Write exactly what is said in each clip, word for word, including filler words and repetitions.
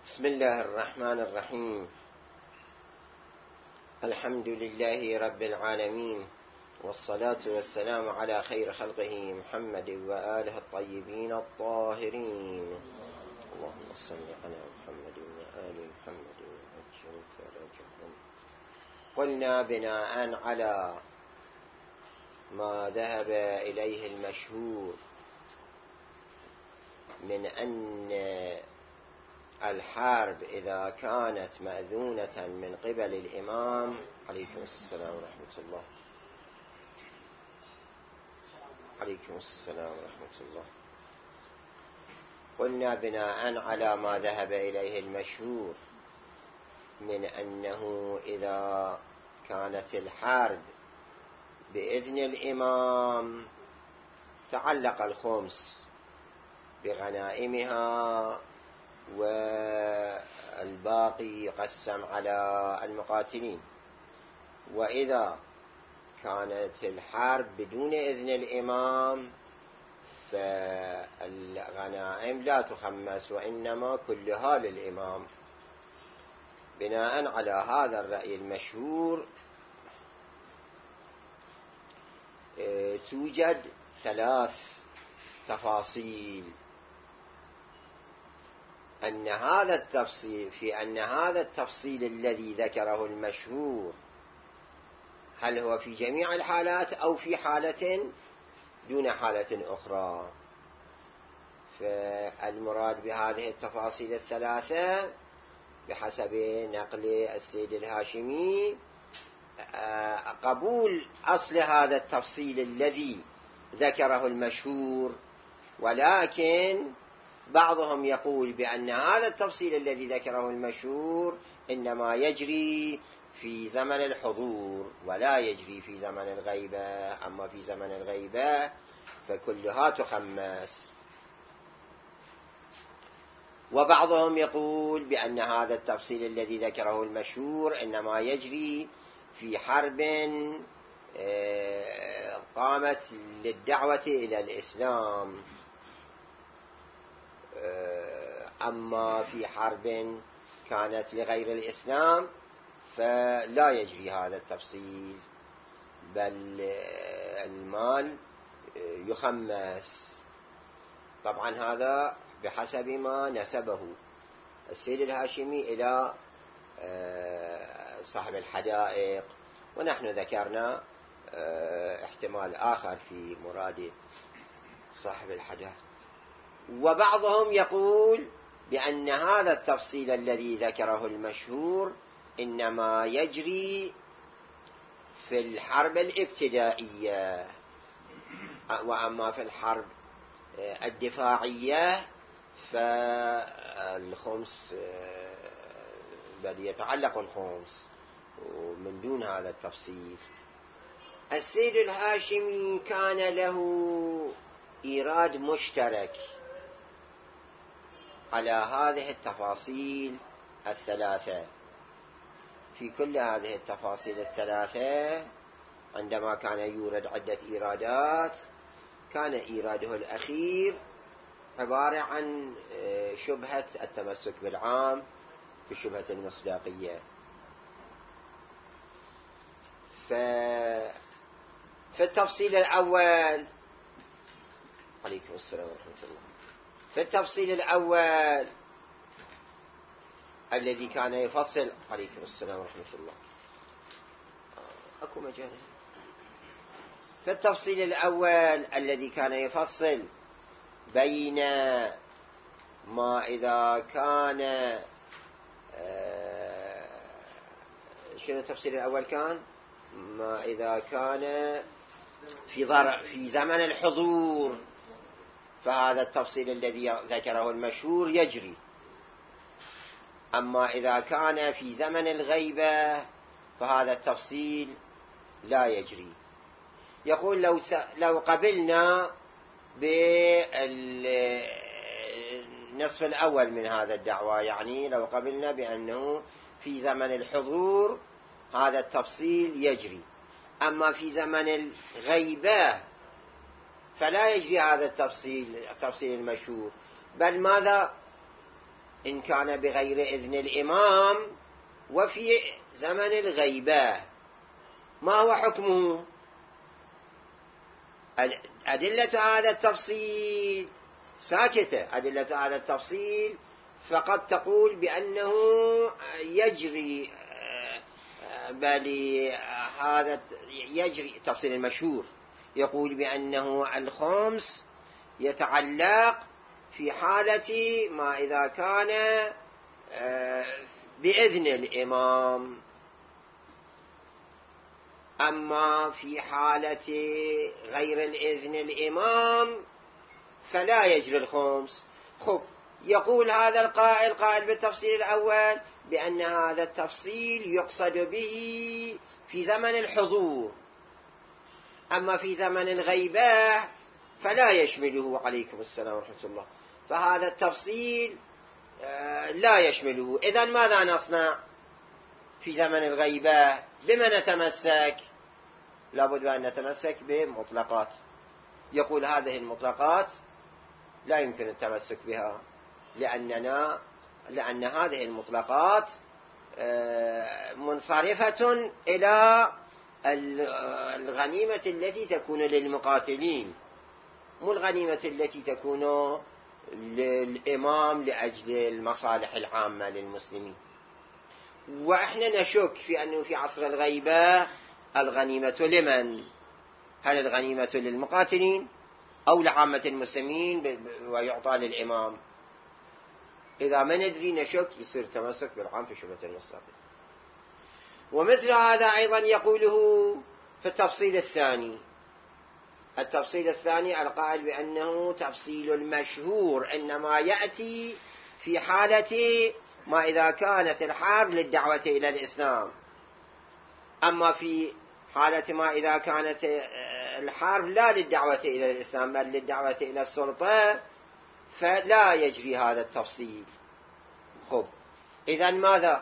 بسم الله الرحمن الرحيم. الحمد لله رب العالمين، والصلاة والسلام على خير خلقه محمد وآله الطيبين الطاهرين. اللهم صل على محمد وآل محمد وعجل فرجهم. قلنا بناء على ما ذهب إليه المشهور من أن الحرب إذا كانت مأذونة من قبل الإمام عليكم السلام ورحمة الله عليكم السلام ورحمة الله قلنا بناء على ما ذهب إليه المشهور من أنه إذا كانت الحرب بإذن الإمام تعلق الخمس بغنائمها والباقي يقسم على المقاتلين. وإذا كانت الحرب بدون إذن الإمام فالغنائم لا تخمس وإنما كلها للإمام. بناء على هذا الرأي المشهور توجد ثلاث تفاصيل أن هذا التفصيل في أن هذا التفصيل الذي ذكره المشهور هل هو في جميع الحالات أو في حالة دون حالة أخرى. فالمراد بهذه التفاصيل الثلاثة بحسب نقل السيد الهاشمي قبول أصل هذا التفصيل الذي ذكره المشهور، ولكن بعضهم يقول بأن هذا التفصيل الذي ذكره المشهور إنما يجري في زمن الحضور ولا يجري في زمن الغيبة، أما في زمن الغيبة فكلها تخمس. وبعضهم يقول بأن هذا التفصيل الذي ذكره المشهور إنما يجري في حرب قامت للدعوة إلى الإسلام، أما في حرب كانت لغير الإسلام فلا يجري هذا التفصيل، بل المال يخمس. طبعا هذا بحسب ما نسبه السيد الهاشمي إلى صاحب الحدائق، ونحن ذكرنا احتمال آخر في مراد صاحب الحدائق. وبعضهم يقول بأن هذا التفصيل الذي ذكره المشهور إنما يجري في الحرب الابتدائية، وأما في الحرب الدفاعية فالخمس بل يتعلق الخمس من دون هذا التفصيل. السيد الهاشمي كان له إيراد مشترك على هذه التفاصيل الثلاثة. في كل هذه التفاصيل الثلاثة عندما كان يورد عدة إيرادات كان إيراده الأخير عبارة عن شبهة التمسك بالعام في شبهة المصداقية. ففي التفصيل الأول عليكم السلام ورحمة الله في التفصيل الأول الذي كان يفصل عليكم السلام ورحمة الله أكو مجال في التفصيل الأول الذي كان يفصل بين ما إذا كان شنو التفصيل الأول كان ما إذا كان في ضرع في زمن الحضور فهذا التفصيل الذي ذكره المشهور يجري، أما إذا كان في زمن الغيبة فهذا التفصيل لا يجري. يقول لو لو قبلنا بالنصف الأول من هذا الدعوة، يعني لو قبلنا بأنه في زمن الحضور هذا التفصيل يجري، أما في زمن الغيبة فلا يجري هذا التفصيل التفصيل المشهور، بل ماذا إن كان بغير إذن الإمام وفي زمن الغيبة ما هو حكمه؟ أدلة هذا التفصيل ساكتة، أدلة هذا التفصيل فقد تقول بأنه يجري، بل هذا يجري التفصيل المشهور يقول بأنه الخمس يتعلق في حالة ما إذا كان بإذن الإمام، أما في حالة غير الإذن الإمام فلا يجري الخمس. خب، يقول هذا القائل قائل بالتفصيل الأول بأن هذا التفصيل يقصد به في زمن الحضور، أما في زمن الغيبة فلا يشمله. عليكم السلام ورحمة الله. فهذا التفصيل لا يشمله. إذن ماذا نصنع في زمن الغيبة؟ بما نتمسك؟ لابد أن نتمسك بمطلقات. يقول هذه المطلقات لا يمكن التمسك بها، لأننا لأن هذه المطلقات منصرفة إلى الغنيمة التي تكون للمقاتلين، مو الغنيمة التي تكون للإمام لأجل المصالح العامة للمسلمين. وإحنا نشك في أنه في عصر الغيبة الغنيمة لمن؟ هل الغنيمة للمقاتلين أو لعامة المسلمين ويعطى للإمام؟ إذا ما ندري نشك، يصير تمسك بالعام في شبهة المصداقية. ومثل هذا أيضا يقوله في التفصيل الثاني. التفصيل الثاني القائل بأنه تفصيل المشهور إنما يأتي في حالة ما إذا كانت الحرب للدعوة إلى الإسلام، أما في حالة ما إذا كانت الحرب لا للدعوة إلى الإسلام بل للدعوة إلى السلطة فلا يجري هذا التفصيل. خب، إذن ماذا؟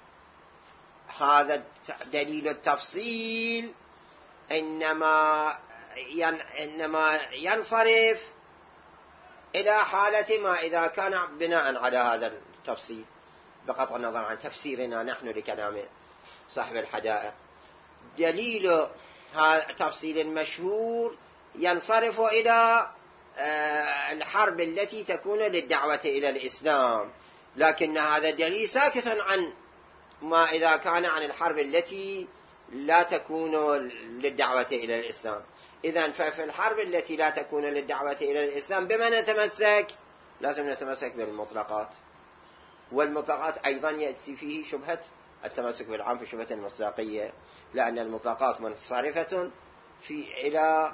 هذا دليل التفصيل إنما إنما ينصرف إلى حالة ما إذا كان بناء على هذا التفصيل، بقطع النظر عن تفسيرنا نحن لكلام صاحب الحدائق. دليل تفصيل المشهور ينصرف إلى الحرب التي تكون للدعوة إلى الإسلام، لكن هذا دليل ساكت عن ما إذا كان عن الحرب التي لا تكون للدعوة إلى الإسلام. إذن ففي الحرب التي لا تكون للدعوة إلى الإسلام بما نتمسك؟ لازم نتمسك بالمطلقات، والمطلقات أيضا يأتي فيه شبهة التمسك بالعام في شبهة المصداقية، لأن المطلقات منصرفة في إلى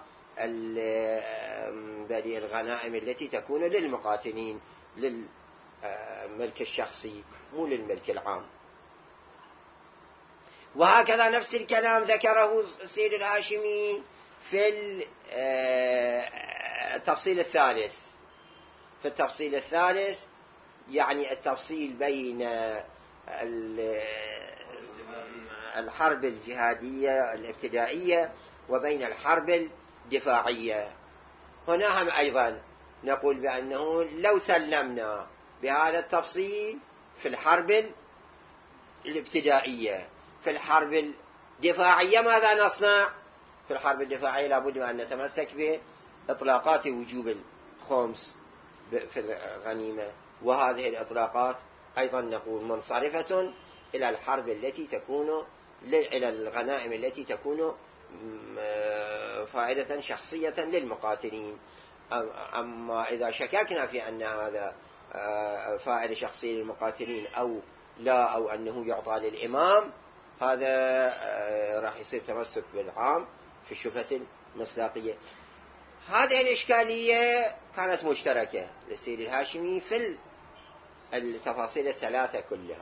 الغنائم التي تكون للمقاتلين للملك الشخصي مو للملك العام. وهكذا نفس الكلام ذكره السيد الهاشمي في التفصيل الثالث. في التفصيل الثالث يعني التفصيل بين الحرب الجهادية الابتدائية وبين الحرب الدفاعية. هنا هم أيضا نقول بأنه لو سلمنا بهذا التفصيل في الحرب الابتدائية، في الحرب الدفاعية ماذا نصنع؟ في الحرب الدفاعية لابد أن نتمسك بإطلاقات وجوب الخمس في الغنيمة، وهذه الإطلاقات أيضا نقول منصرفة إلى الحرب التي تكون إلى الغنائم التي تكون فائدة شخصية للمقاتلين. أما إذا شككنا في أن هذا فائدة شخصية للمقاتلين أو لا، أو أنه يعطى للإمام، هذا راح يصير تمسك بالعام في شبهة المصداقية. هذه الإشكالية كانت مشتركة للسيد الهاشمي في التفاصيل الثلاثة كلها.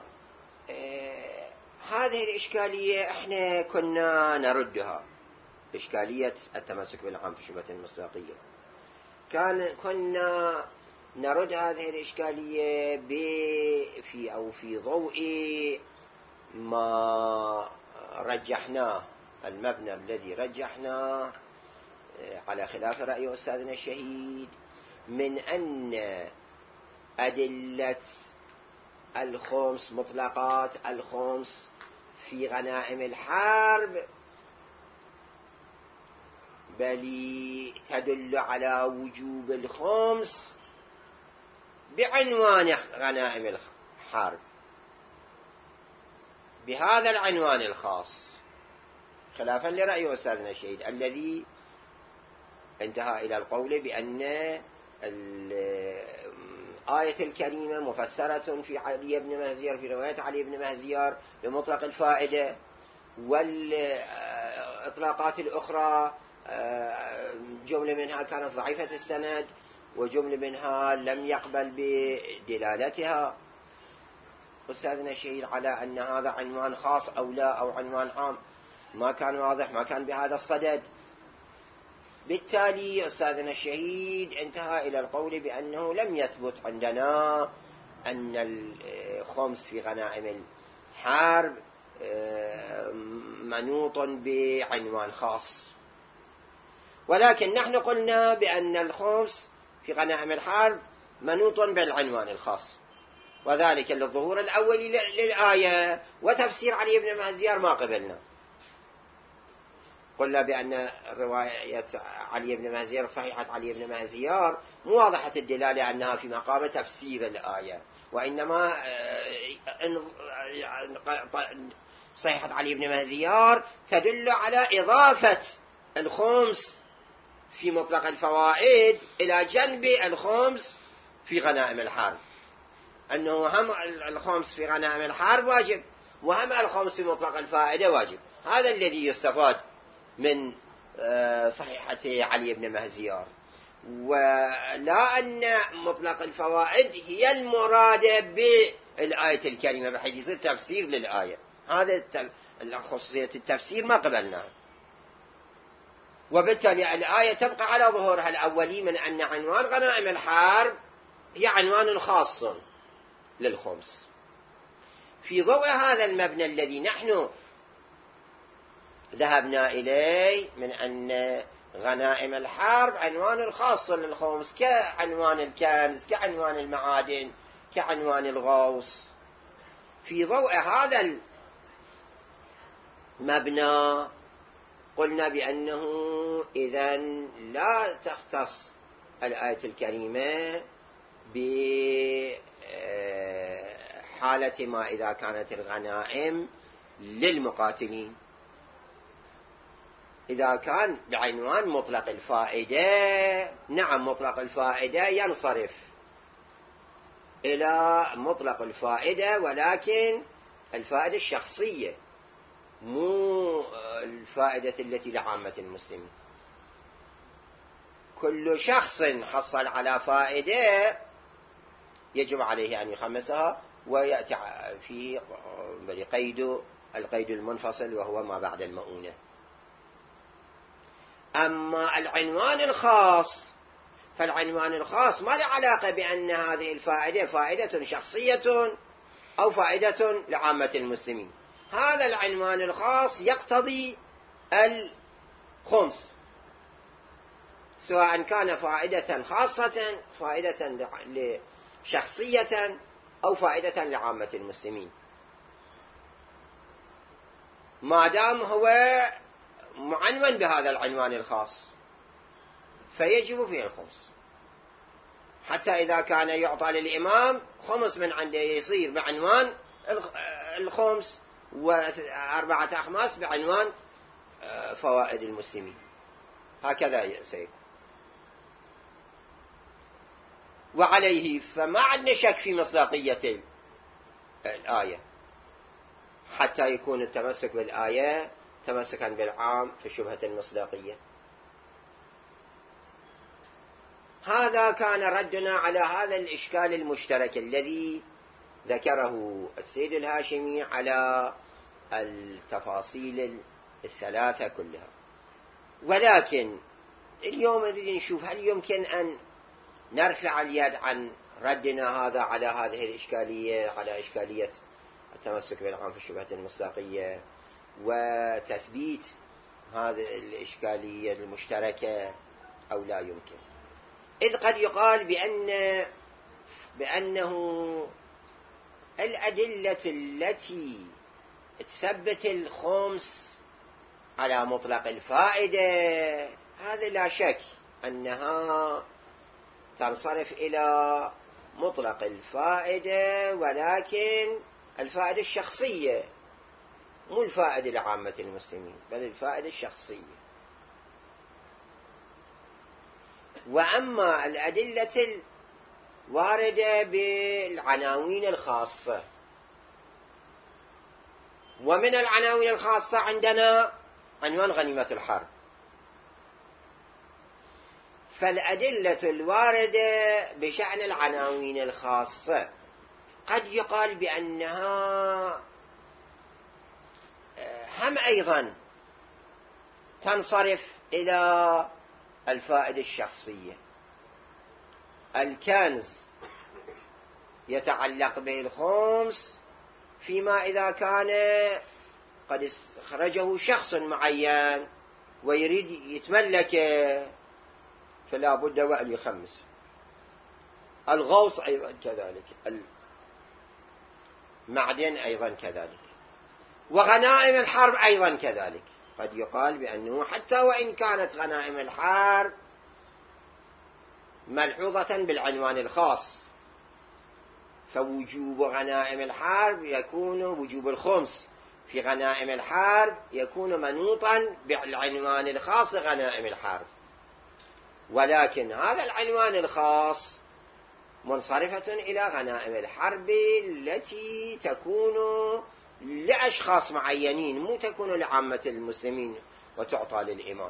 هذه الإشكالية احنا كنا نردها، إشكالية التمسك بالعام في شبهة المصداقية. كان كنا نرد هذه الإشكالية في أو في ضوء ما رجحناه، المبنى الذي رجحناه على خلاف رأي أستاذنا الشهيد، من أن أدلة الخمس مطلقات الخمس في غنائم الحرب، بل تدل على وجوب الخمس بعنوان غنائم الحرب، بهذا العنوان الخاص، خلافا لرأي أستاذنا الشهيد الذي انتهى إلى القول بأن الآية الكريمة مفسرة في علي بن مهزيار، في رواية علي بن مهزيار، بمطلق الفائدة، والإطلاقات الأخرى جملة منها كانت ضعيفة السند، وجملة منها لم يقبل بدلالتها. أستاذنا الشهيد على أن هذا عنوان خاص أو لا، أو عنوان عام، ما كان واضح، ما كان بهذا الصدد. بالتالي أستاذنا الشهيد انتهى إلى القول بأنه لم يثبت عندنا أن الخمس في غنائم الحرب منوط بعنوان خاص، ولكن نحن قلنا بأن الخمس في غنائم الحرب منوط بالعنوان الخاص، وذلك للظهور الأولي للآية وتفسير علي بن مهزيار ما قبلنا. قلنا بأن رواية علي بن مهزيار، صحيحة علي بن مهزيار، مواضحة الدلالة أنها في مقام تفسير الآية، وإنما صحيحة علي بن مهزيار تدل على إضافة الخمس في مطلق الفوائد إلى جنب الخمس في غنائم الحرب، أنه هم الخمس في غنائم الحرب واجب، وهم الخمس في مطلق الفائدة واجب. هذا الذي يستفاد من صحيحة علي بن مهزيار، ولا أن مطلق الفوائد هي المرادة بالآية الكريمة بحيث يصير تفسير للآية. هذا خصوصية التفسير ما قبلناها، وبالتالي الآية تبقى على ظهورها الأولي من أن عنوان غنائم الحرب هي عنوان خاص للخمس. في ضوء هذا المبنى الذي نحن ذهبنا إليه من أن غنائم الحرب عنوان خاص للخمس، كعنوان الكنز، كعنوان المعادن، كعنوان الغوص، في ضوء هذا المبنى قلنا بأنه إذن لا تختص الآية الكريمة بحالة ما إذا كانت الغنائم للمقاتلين. إذا كان بعنوان مطلق الفائدة، نعم مطلق الفائدة ينصرف إلى مطلق الفائدة، ولكن الفائدة الشخصية، مو الفائدة التي لعامة المسلمين. كل شخص حصل على فائدة يجب عليه أن يخمسها، ويأتي فيه قيد القيد المنفصل وهو ما بعد المؤونة. أما العنوان الخاص، فالعنوان الخاص ما له علاقة بأن هذه الفائدة فائدة شخصية أو فائدة لعامة المسلمين. هذا العنوان الخاص يقتضي الخمس، سواء كان فائدة خاصة، فائدة شخصية، أو فائدة لعامة المسلمين، ما دام هو معنون بهذا العنوان الخاص فيجب فيه الخمس. حتى إذا كان يعطى للإمام خمس من عنده يصير بعنوان الخمس، وأربعة أخماس بعنوان فوائد المسلمين، هكذا سيكون. وعليه فما عندنا شك في مصداقية الآية، حتى يكون التمسك بالآية تمسكا بالعام في شبهة المصداقية. هذا كان ردنا على هذا الإشكال المشترك الذي ذكره السيد الهاشمي على التفاصيل الثلاثة كلها. ولكن اليوم نريد نشوف هل يمكن أن نرفع اليد عن ردنا هذا على هذه الإشكالية، على إشكالية التمسك بالعام في شبهة المصداقية، وتثبيت هذه الإشكالية المشتركة، أو لا يمكن. إذ قد يقال بأن بأنه الأدلة التي تثبت الخمس على مطلق الفائدة هذا لا شك أنها تنصرف إلى مطلق الفائدة، ولكن الفائدة الشخصية مو الفائدة لعامة المسلمين بل الفائدة الشخصية. وأما الأدلة الواردة بالعناوين الخاصة، ومن العناوين الخاصة عندنا عنوان غنيمة الحرب، فالأدلة الواردة بشأن العناوين الخاصة قد يقال بأنها هم أيضا تنصرف إلى الفائدة الشخصية. الكنز يتعلق به الخمس فيما إذا كان قد استخرجه شخص معين ويريد يتملكه فلا بد وأن يخمس. الغوص أيضا كذلك، المعدن أيضا كذلك، وغنائم الحرب أيضا كذلك. قد يقال بأنه حتى وإن كانت غنائم الحرب ملحوظة بالعنوان الخاص، فوجوب غنائم الحرب يكون وجوب الخمس في غنائم الحرب يكون منوطا بالعنوان الخاص غنائم الحرب، ولكن هذا العنوان الخاص منصرفة إلى غنائم الحرب التي تكون لأشخاص معينين، مو تكون لعامة المسلمين وتعطى للإمام.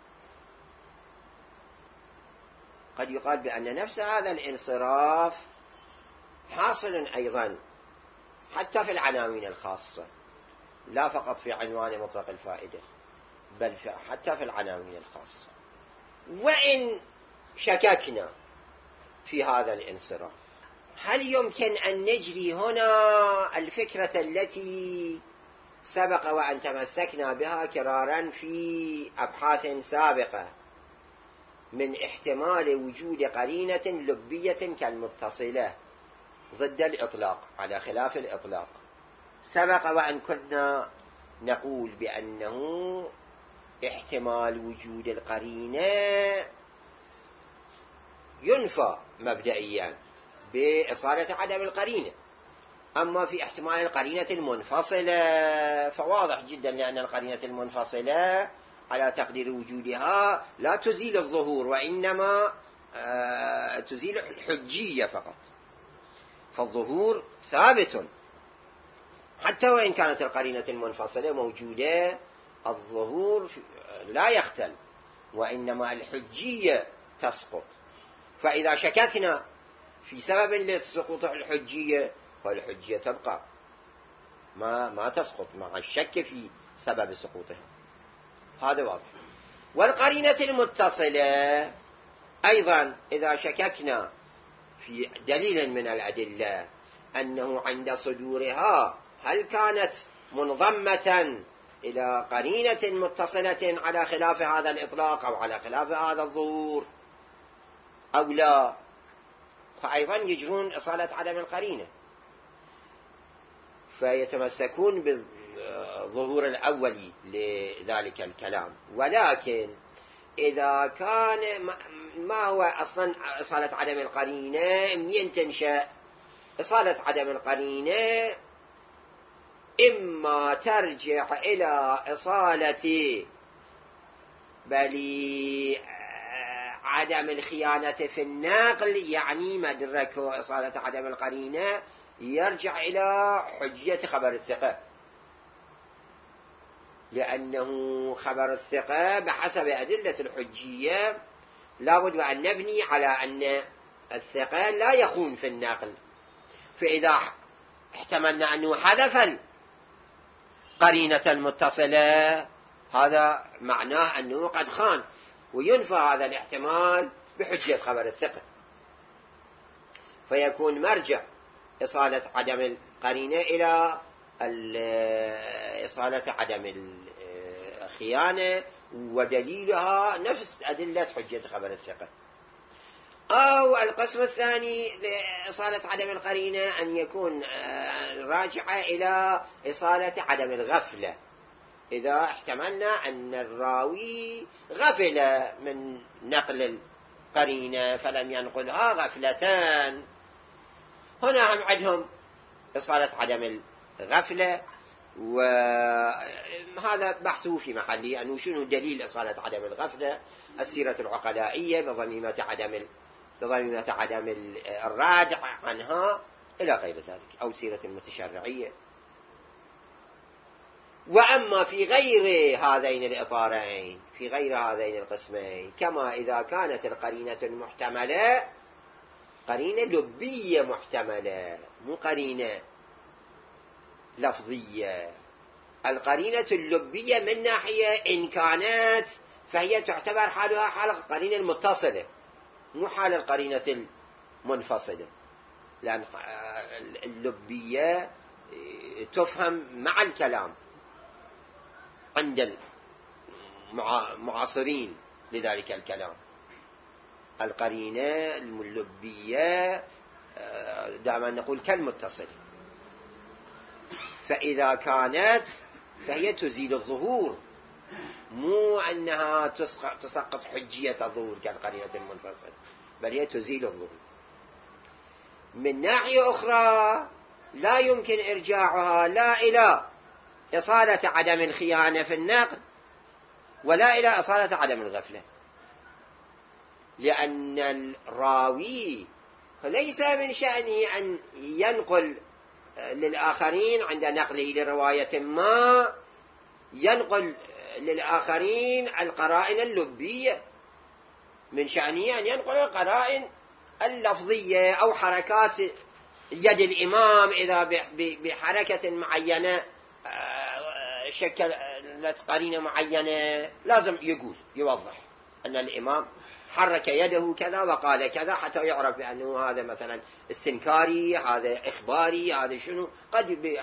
قد يقال بأن نفس هذا الانصراف حاصل أيضا حتى في العناوين الخاصة، لا فقط في عنوان مطلق الفائدة بل حتى في العناوين الخاصة. وإن شككنا في هذا الانصراف، هل يمكن أن نجري هنا الفكرة التي سبق وأن تمسكنا بها كرارا في أبحاث سابقة من احتمال وجود قرينة لبية كالمتصلة ضد الإطلاق على خلاف الإطلاق؟ سبق وأن كنا نقول بأنه احتمال وجود القرينة ينفى مبدئيا بإصالة عدم القرينة، أما في احتمال القرينة المنفصلة فواضح جدا، لأن القرينة المنفصلة على تقدير وجودها لا تزيل الظهور وإنما تزيل الحجية فقط، فالظهور ثابت حتى وإن كانت القرينة المنفصلة موجودة، الظهور لا يختل وإنما الحجية تسقط. فإذا شككنا في سبب لسقوط الحجية فالحجية تبقى ما ما تسقط مع الشك في سبب سقوطها، هذا واضح. والقرينة المتصلة أيضا إذا شككنا في دليل من الأدلة أنه عند صدورها هل كانت منضمة إلى قرينة متصلة على خلاف هذا الإطلاق أو على خلاف هذا الظهور أو لا، فأيضا يجرون إصالة عدم القرينة، فيتمسكون بالظهور الأولي لذلك الكلام. ولكن إذا كان ما هو أصلا إصالة عدم القرينة من تنشأ؟ إصالة عدم القرينة إما ترجع إلى إصالة بل عدم الخيانة في النقل، يعني مدرك إصالة عدم القرينة يرجع إلى حجية خبر الثقة، لأنه خبر الثقة بحسب أدلة الحجية لابد أن نبني على أن الثقة لا يخون في النقل، فإذا احتملنا أنه حذف القرينة المتصلة هذا معناه أنه قد خان، وينفى هذا الاحتمال بحجية خبر الثقة، فيكون مرجع إصالة عدم القرينة إلى إصالة عدم الخيانة، ودليلها نفس أدلة حجية خبر الثقة. أو القسم الثاني لإصالة عدم القرينة أن يكون راجعة إلى إصالة عدم الغفلة، إذا احتملنا أن الراوي غفل من نقل القرينة فلم ينقلها غفلتان، هنا هم عندهم إصالة عدم الغفلة، وهذا بحثه في محله أنه شنو دليل إصالة عدم الغفلة. السيرة العقلائية بضميمة عدم بضميمة عدم الرادع عنها إلى غير ذلك، أو سيرة المتشرعية. وأما في غير هذين الإطارين، في غير هذين القسمين، كما إذا كانت القرينة المحتملة قرينة لبية محتملة، مو قرينة لفظية. القرينة اللبية من ناحية إن كانت فهي تعتبر حالها حال القرينة المتصلة، مو حال القرينة المنفصلة، لأن اللبية تفهم مع الكلام عند المعاصرين لذلك الكلام. القرينة اللبية دائما نقول كالمتصلة، فإذا كانت فهي تزيل الظهور، مو أنها تسقط حجية الظهور كالقرينة المنفصلة، بل هي تزيل الظهور. من ناحية أخرى لا يمكن إرجاعها لا إلى إصالة عدم الخيانة في النقل ولا إلى إصالة عدم الغفلة، لأن الراوي ليس من شأنه أن ينقل للآخرين عند نقله لرواية ما ينقل للآخرين القرائن اللبية، من شأنه أن ينقل القرائن اللفظية أو حركات يد الإمام، إذا بحركة معينة شكلت قرينة معينة لازم يقول يوضح أن الإمام حرك يده كذا وقال كذا حتى يعرف بأنه هذا مثلا استنكاري، هذا إخباري، هذا شنو. قد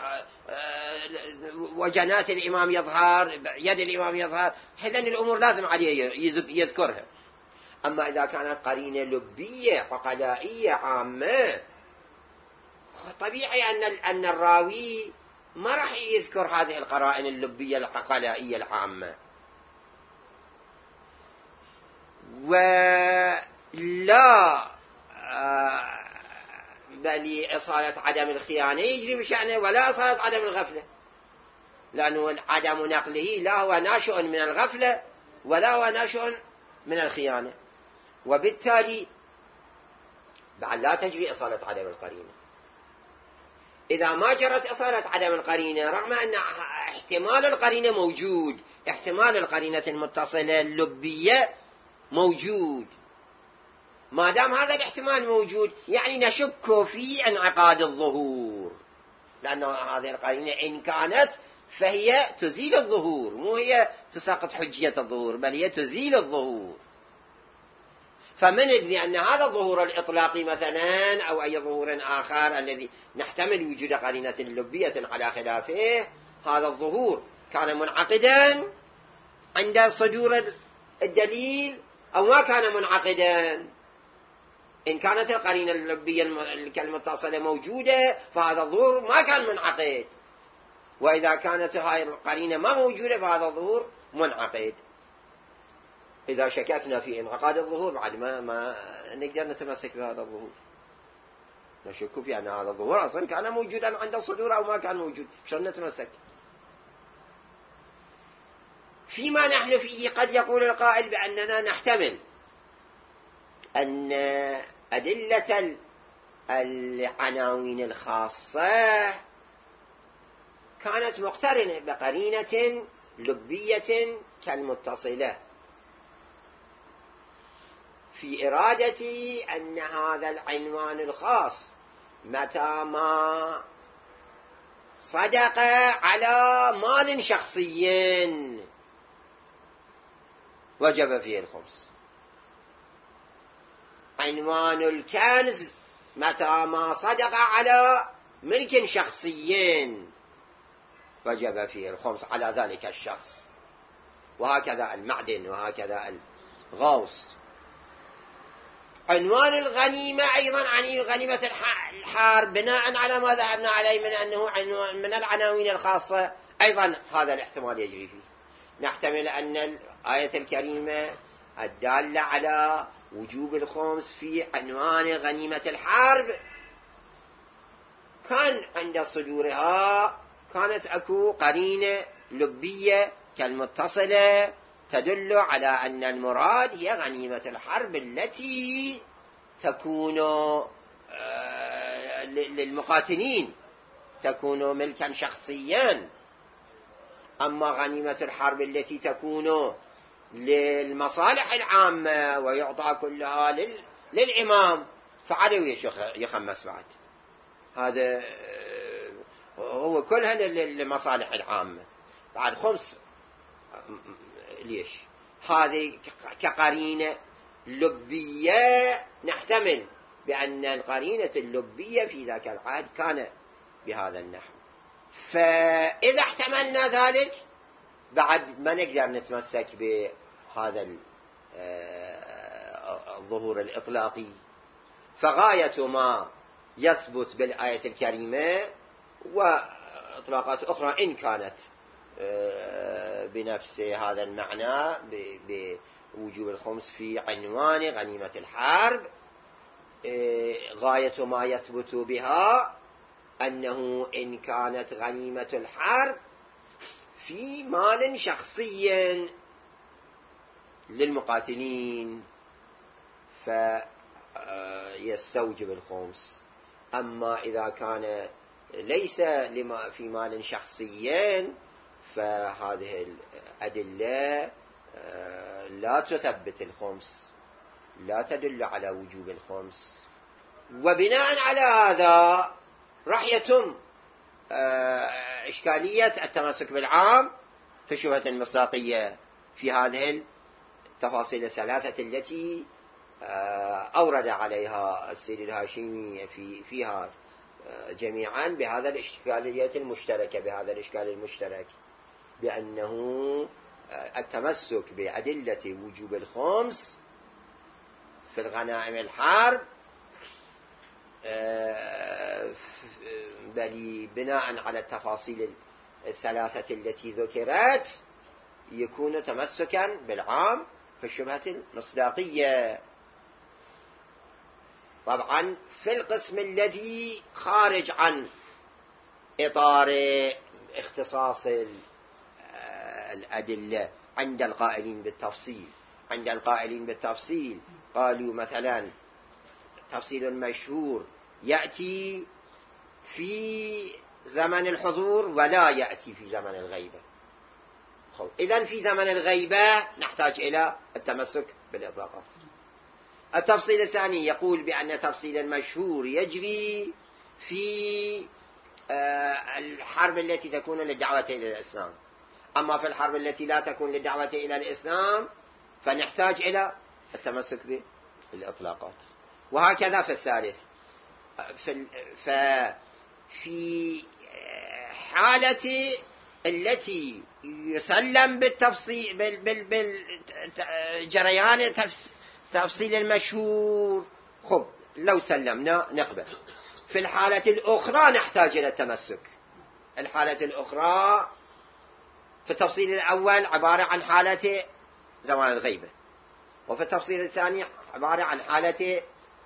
وجنات الإمام يظهر، يد الإمام يظهر، هذين الأمور لازم عليه يذكرها. أما إذا كانت قرينة لبية عقلائية عامة، طبيعي أن أن الراوي ما راح يذكر هذه القرائن اللبية العقلائية العامة، ولا بل إصالة عدم الخيانة يجري بشأنه، ولا إصالة عدم الغفلة، لأنه عدم نقله لا هو ناشئ من الغفلة ولا هو ناشئ من الخيانة، وبالتالي بعد لا تجري إصالة عدم القرينة. إذا ما جرت إصالة عدم القرينة، رغم أن احتمال القرينة موجود، احتمال القرينة المتصلة اللبية موجود، ما دام هذا الاحتمال موجود يعني نشك في انعقاد الظهور، لأن هذه القرينة إن كانت فهي تزيل الظهور، مو هي تساقط حجية الظهور، بل هي تزيل الظهور. فمن ندري أن هذا الظهور الإطلاقي مثلا أو أي ظهور آخر الذي نحتمل وجود قرينة لبية على خلافه، هذا الظهور كان منعقدا عند صدور الدليل أو ما كان منعقدا. إن كانت القرينة اللبية المتصلة موجودة فهذا الظهور ما كان منعقد، وإذا كانت هاي القرينة ما موجودة فهذا الظهور منعقد. إذا شككنا في انعقاد الظهور بعد ما, ما نقدر نتمسك بهذا الظهور، نشك في أن هذا الظهور أصلا كان موجودا عند الصدور أو ما كان موجود، شلون نتمسك؟ فيما نحن فيه قد يقول القائل بأننا نحتمل أن أدلة العناوين الخاصة كانت مقترنة بقرينة لبية كالمتصلة، في إرادة أن هذا العنوان الخاص متى ما صدق على مال شخصي وجب فيه الخمس. عنوان الكنز متى ما صدق على ملك شخصي وجب فيه الخمس على ذلك الشخص، وهكذا المعدن وهكذا الغوص. عنوان الغنيمة أيضا عن غنيمة الحرب بناء على ما ذهبنا عليه من أنه عنوان من العناوين الخاصة، أيضا هذا الاحتمال يجري فيه. نحتمل أن الآية الكريمة الدالة على وجوب الخمس في عنوان غنيمة الحرب كان عند صدورها كانت أكو قرينة لبية كالمتصلة تدل على أن المراد هي غنيمة الحرب التي تكون للمقاتلين، تكون ملكا شخصيا. أما غنيمة الحرب التي تكون للمصالح العامة ويعطى كلها للإمام فعليه يخمس بعد. هذا هو كلها للمصالح العامة بعد خمس. ليش؟ هذه كقرينة لبية نحتمل بأن القرينة اللبية في ذاك العهد كان بهذا النحو. فإذا احتملنا ذلك بعد ما نقدر نتمسك بهذا الظهور الإطلاقي. فغاية ما يثبت بالآية الكريمة وإطلاقات أخرى إن كانت بنفس هذا المعنى بوجوب الخمس في عنوان غنيمة الحرب، غاية ما يثبت بها أنه إن كانت غنيمة الحرب في مال شخصي للمقاتلين فيستوجب الخمس. أما إذا كان ليس في مال شخصي فهذه الأدلة لا تثبت الخمس، لا تدل على وجوب الخمس. وبناء على هذا راح يتم إشكالية التمسك بالعام في الشبهة المصداقية في هذه التفاصيل الثلاثة التي أورد عليها السيد الهاشمي في فيها جميعا بهذا الإشكالية المشتركة، بهذا الإشكال المشترك بأنه التمسك بأدلة وجوب الخمس في الغنائم الحرب بل بناء على التفاصيل الثلاثة التي ذكرت يكون تمسكا بالعام في الشبهة المصداقية. طبعا في القسم الذي خارج عن إطار اختصاص الأدلة عند القائلين بالتفصيل، عند القائلين بالتفصيل قالوا مثلا تفصيل مشهور يأتي في زمن الحضور ولا يأتي في زمن الغيبة. إذن في زمن الغيبة نحتاج إلى التمسك بالإطلاقات. التفصيل الثاني يقول بأن تفصيل المشهور يجري في الحرب التي تكون للدعوة إلى الإسلام. أما في الحرب التي لا تكون للدعوة إلى الإسلام فنحتاج إلى التمسك بالإطلاقات. وهكذا في الثالث. ففي حالة التي يسلم بالتفصيل بالجريان تفصيل المشهور خب لو سلمنا نقبل. في الحالة الأخرى نحتاج إلى التمسك. الحالة الأخرى في التفصيل الأول عبارة عن حالة زمان الغيبة، وفي التفصيل الثاني عبارة عن حالة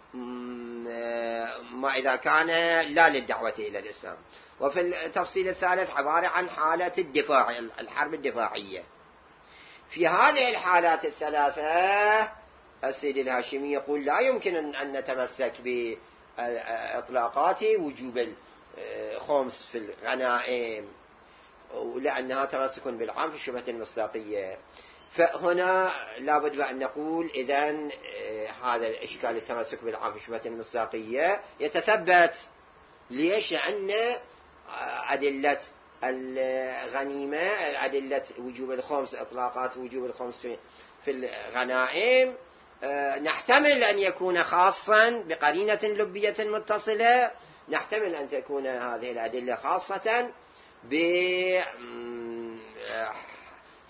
ما إذا كان لا للدعوة إلى الإسلام، وفي التفصيل الثالث عبارة عن حالة الدفاع، الحرب الدفاعية. في هذه الحالات الثلاثة السيد الهاشمي يقول لا يمكن أن نتمسك بإطلاقات وجوب الخمس في الغنائم لأنها تمسك بالعام في الشبهة المصداقية. فهنا لابد أن نقول إذن هذا الإشكال التمسك بالعام في الشبهة المصداقية يتثبت. ليش؟ لأن أدلة الغنيمة، أدلة وجوب الخمس، إطلاقات وجوب الخمس في في الغنائم نحتمل أن يكون خاصا بقرينة لبية متصلة، نحتمل أن تكون هذه الأدلة خاصة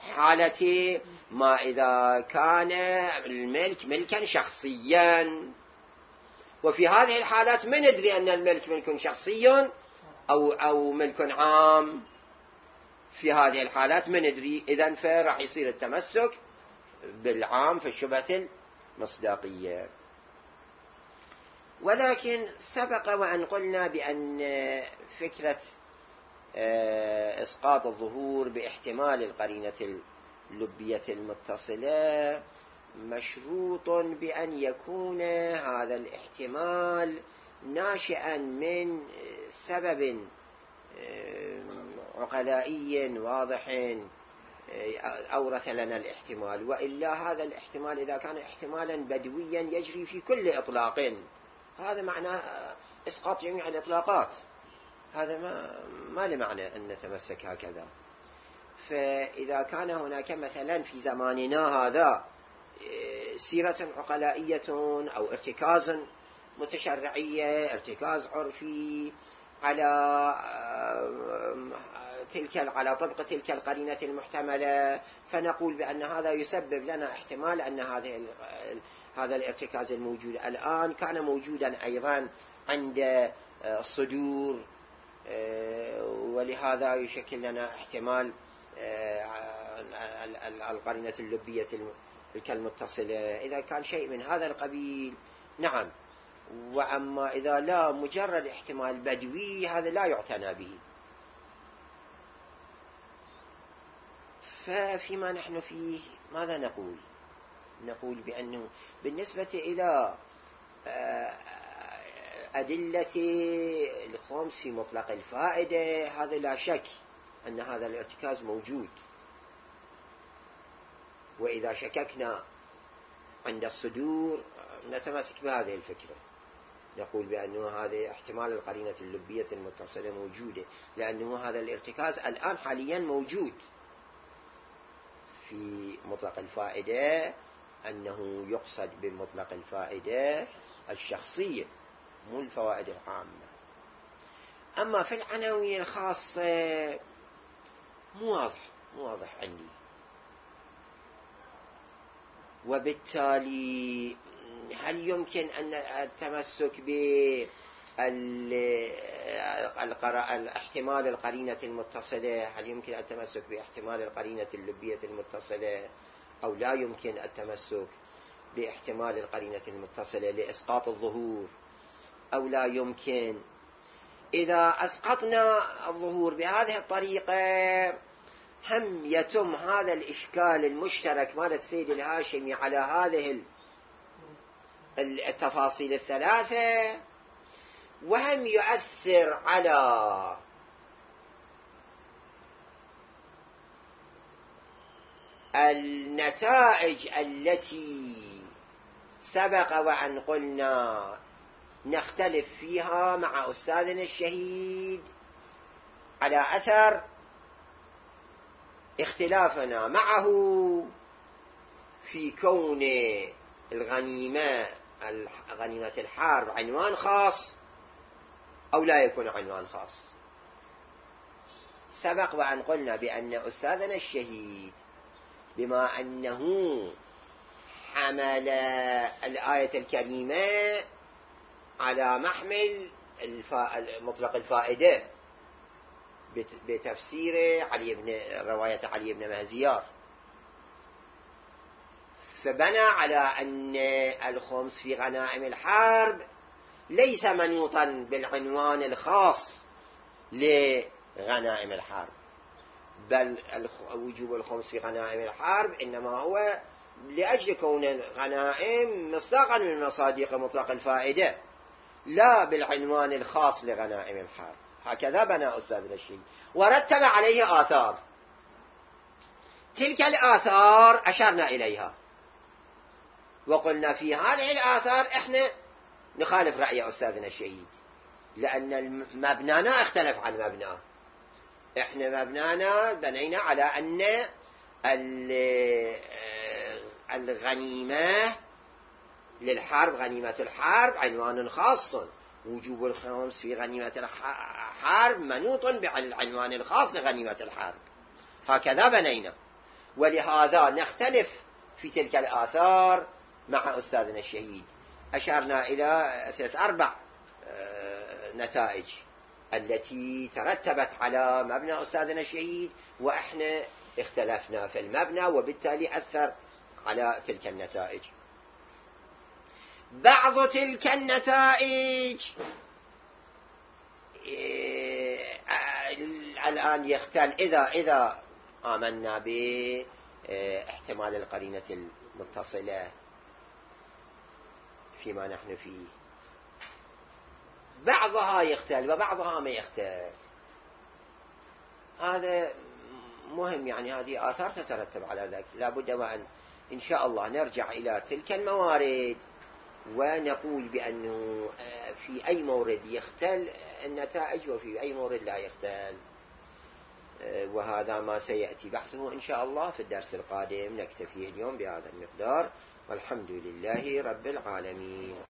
بحالة ما إذا كان الملك ملكا شخصيا. وفي هذه الحالات ما ندري أن الملك ملك شخصي أو, أو ملك عام. في هذه الحالات ما ندري، إذن فراح يصير التمسك بالعام في الشبهة المصداقية. ولكن سبق وأن قلنا بأن فكرة إسقاط الظهور باحتمال القرينة اللبية المتصلة مشروط بأن يكون هذا الاحتمال ناشئا من سبب عقلائي واضح أورث لنا الاحتمال، وإلا هذا الاحتمال إذا كان احتمالا بدويا يجري في كل إطلاق، هذا معنى إسقاط جميع الإطلاقات، هذا ما, ما لمعنى أن نتمسك هكذا. فإذا كان هناك مثلا في زماننا هذا سيرة عقلائية أو ارتكاز متشرعية، ارتكاز عرفي على تلك على طبق تلك القرينة المحتملة، فنقول بأن هذا يسبب لنا احتمال أن هذه هذا الارتكاز الموجود الآن كان موجودا أيضا عند الصدور، ولهذا يشكل لنا احتمال القرينة اللبية المتصلة. إذا كان شيء من هذا القبيل نعم، وأما إذا لا مجرد احتمال بدوي هذا لا يعتنى به. ففيما نحن فيه ماذا نقول؟ نقول بأنه بالنسبة إلى أدلة الخمس في مطلق الفائدة هذا لا شك أن هذا الارتكاز موجود، وإذا شككنا عند الصدور نتمسك بهذه الفكرة، نقول بأنه هذا احتمال القرينة اللبية المتصلة موجودة، لأنه هذا الارتكاز الآن حاليا موجود في مطلق الفائدة، أنه يقصد بمطلق الفائدة الشخصية مو الفوائد العامة. أما في العناوين الخاصة مو واضح مو واضح عندي، وبالتالي هل يمكن أن التمسك باحتمال القرينة المتصلة، هل يمكن التمسك باحتمال القرينة اللبية المتصلة، أو لا يمكن التمسك باحتمال القرينة المتصلة لإسقاط الظهور، أو لا يمكن؟ إذا أسقطنا الظهور بهذه الطريقة هم يتم هذا الإشكال المشترك مال السيد الهاشمي على هذه التفاصيل الثلاثة، وهم يؤثر على النتائج التي سبق وأن قلنا نختلف فيها مع أستاذنا الشهيد على أثر اختلافنا معه في كون الغنيمة غنيمة الحرب عنوان خاص أو لا يكون عنوان خاص. سبق وأن قلنا بأن أستاذنا الشهيد بما أنه حمل الآية الكريمة على محمل مطلق الفائدة بتفسير علي بن رواية علي بن مهزيار، فبنى على أن الخمس في غنائم الحرب ليس منوطا بالعنوان الخاص لغنائم الحرب، بل وجوب الخمس في غنائم الحرب إنما هو لأجل كون الغنائم مصداقا من مصادق مطلق الفائدة، لا بالعنوان الخاص لغنائم الحرب. هكذا بنى أستاذنا الشيخ ورتب عليه آثار، تلك الآثار أشرنا إليها وقلنا في هذه الآثار إحنا نخالف رأي أستاذنا الشهيد، لأن مبنانا اختلف عن مبناه. إحنا مبنانا بنينا على أن الغنيمة للحرب غنيمة الحرب عنوان خاص، وجوب الخمس في غنيمة الحرب منوط بالعنوان الخاص لغنيمة الحرب، هكذا بنينا. ولهذا نختلف في تلك الآثار مع أستاذنا الشهيد. أشرنا إلى ثلاث أربع نتائج التي ترتبت على مبنى أستاذنا الشهيد، وإحنا اختلفنا في المبنى وبالتالي أثر على تلك النتائج. بعض تلك النتائج الآن يختل إذا إذا آمنا باحتمال القرينة المتصلة فيما نحن فيه، بعضها يختل وبعضها ما يختل. هذا مهم، يعني هذه آثار تترتب على ذلك. لا بد وأن إن شاء الله نرجع إلى تلك الموارد ونقول بأنه في أي مورد يختل النتائج وفي أي مورد لا يختل، وهذا ما سيأتي بحثه إن شاء الله في الدرس القادم. نكتفي اليوم بهذا المقدار، والحمد لله رب العالمين.